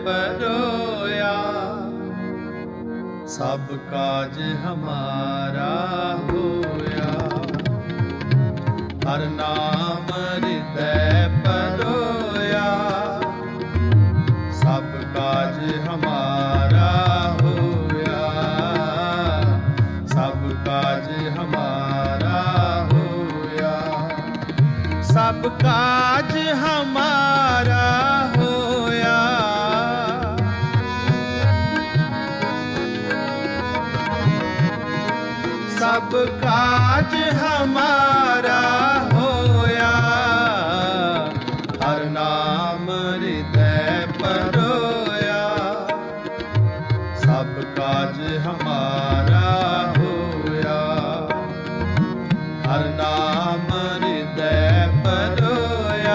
परोया, सब काज हमारा होया। हर नाम हृदय परोया, सब काज हमारा होया, सब काज हमारा होया, सब काज हमारा होया। सब काज हमारा होया, हर नाम हृदय परोया, सब काज हमारा होया, हर नाम हृदय परोया,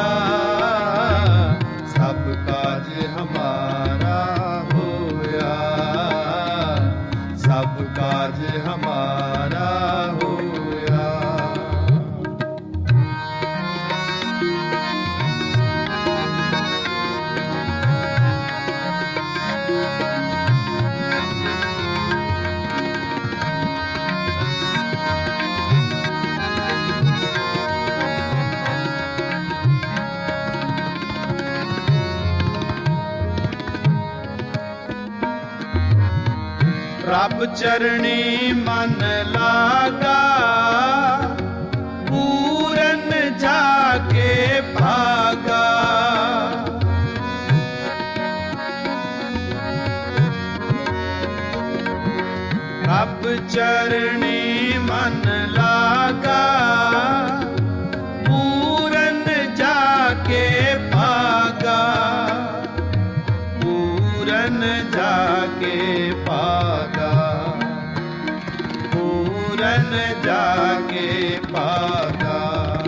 सब काज हमारा होया, सब काज हमारा होया। रब चरणी मन लागा, पूरन जाके भागा। रब चरणी मन लागा, पूरन जाके भागा, पूरन जाके भागा, पूरन जाके भागा।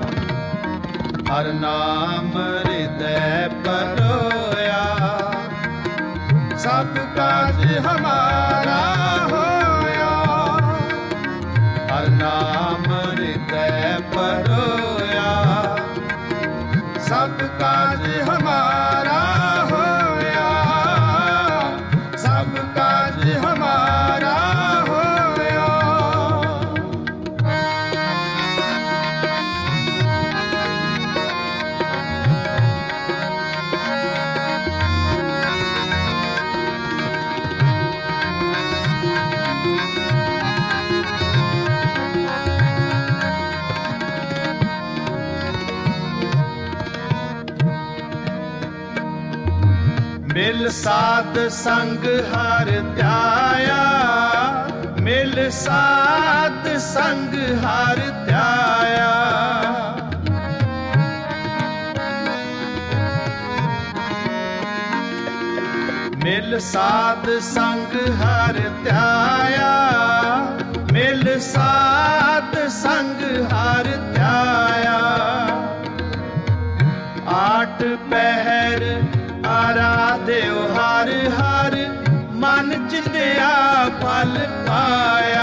हर नाम हृदय परोया, सब काज हमारा होया, हर नाम हृदय परोया, सब काज हमारा होया, सब काज हमारा होया। मिल साध संग हर त्याया, मिल साध संग हर त्याया। मिल साध संग हर त्याया, मिल साध संग हर त्याया। आठ पहर आराध्यो हर हर, मन चिंध्या फल पाया।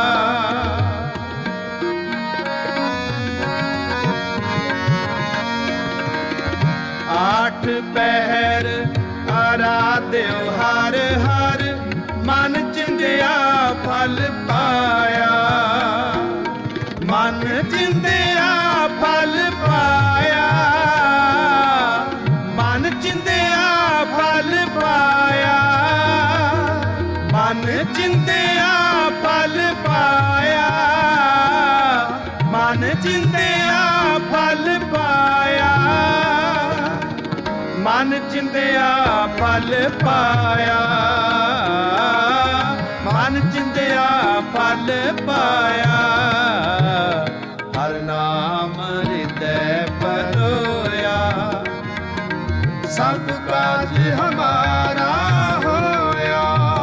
आठ पहर आराध्यो हर हर, मन चिंध्या फल पाया, मन चिंध्या फल पाया, मन चिंध्या फल पाया, मन चिंध्या फल पाया, मन चिंध्या फल पाया, मन चिंध्या फल पाया, मन चिंध्या फल पाया। हर नाम हृदय परोया, सब काज हमारा होया,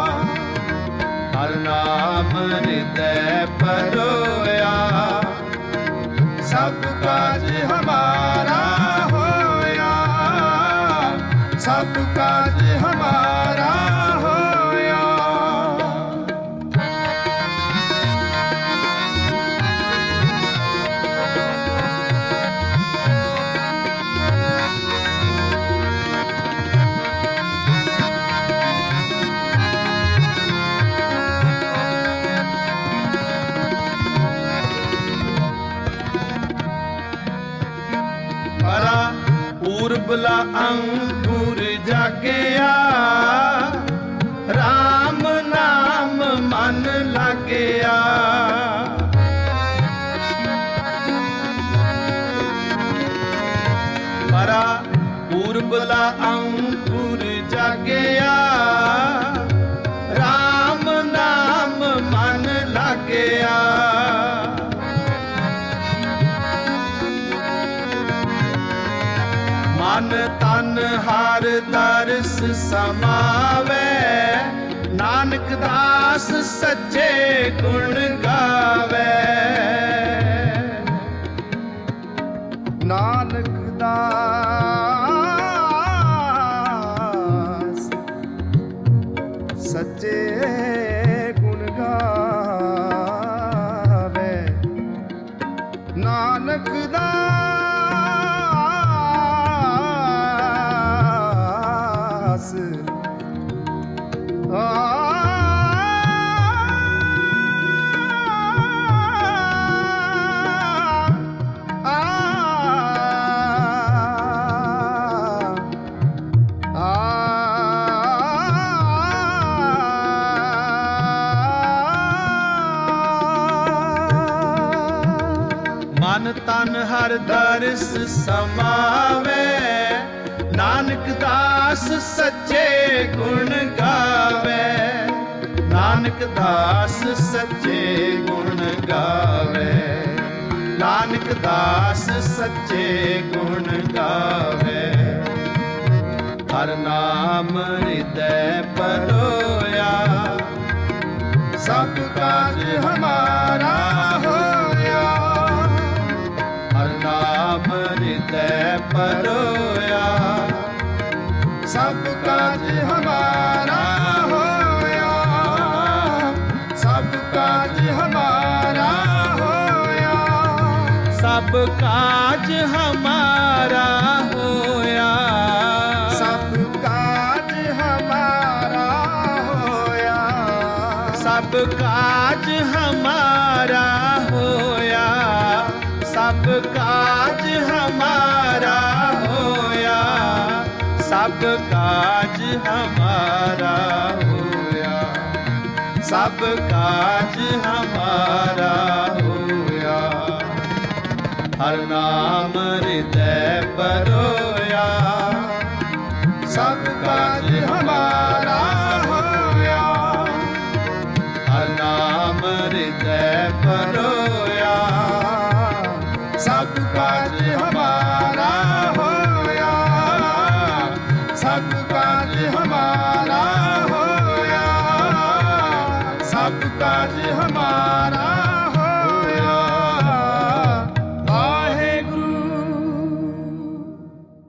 हर नाम हृदय परोया, सब काज हमारा होया, सब काज हमारा ਅੰਕੁਰ ਜਾਗਿਆ, RAM ਨਾਮ ਮਨ ਲਾਗਿਆ। ਪਰਾ ਪੂਰਬਲਾ ਅੰਕੁਰ ਜਾਗਿਆ, RAM ਨਾਮ ਮਨ ਲਾਗਿਆ। ਮਨ ਤਨ ਹਰ ਦਰਸ ਸਮਾਵੈ, ਨਾਨਕ ਦਾਸ ਸੱਚੇ ਗੁਣ ਗਾਵੇ। ਨਾਨਕ ਦਾਸ ਸੱਚੇ ਗੁਣ ਗਾਵੇ। ਨਾਨਕ ਦਾਸ ਮਨ ਤਨ ਹਰ ਦਰਸ ਸਮਾਵੇ, ਨਾਨਕ ਦਾਸ ਸੱਚੇ ਗੁਣ ਗਾਵੇ। ਨਾਨਕ ਦਾਸ ਸੱਚੇ ਗੁਣ ਗਾਵੇ। ਨਾਨਕ ਦਾਸ ਸੱਚੇ ਗੁਣ ਗਾਵੇ। ਹਰ ਨਾਮ ਹਿਰਦੈ ਪਰੋਇਆ, ਸਭ ਕਾਜ ਹਮਾਰਾ ਹੋਇਆ। ਹਰ ਨਾਮ ਹਿਰਦੈ ਪਰੋਇਆ, ਸਭ ਕਾਜ ਹਮਾਰਾ ਹੋਇਆ। ਸਭ ਕਾਜ ਹਮਾਰਾ ਹੋਇਆ। ਸਭ ਕਾਜ ਹਮਾਰਾ ਹੋਇਆ। ਸਭ ਕਾਜ ਹਮਾਰਾ ਹੋਇਆ। ਸਭ ਕਾਜ ਹਮਾਰਾ ਹੋਇਆ। ਸਭ ਕਾਜ ਹਮਾਰਾ ਹੋਇਆ। ਸਭ ਕਾਜ ਹਮਾਰਾ ਹੋਇਆ। ਸਭ ਕਾਜ ਹਮਾਰਾ ਹੋਇਆ। ਹਰ ਨਾਮ ਹਿਰਦੈ ਪਰੋਇਆ, ਸਭ ਕਾਜ ਹਮਾਰਾ ਹੋਇਆ। ਹਰ ਨਾਮ ਹਿਰਦੈ ਪਰੋਇਆ, ਸਭ ਕਾਜ ਹਮਾਰਾ ਹੋਇਆ। ਸਭ ਕਾਜ ਹਮਾਰਾ ਹੋਇਆ। ਸਭ ਕਾਜ ਹਮਾਰਾ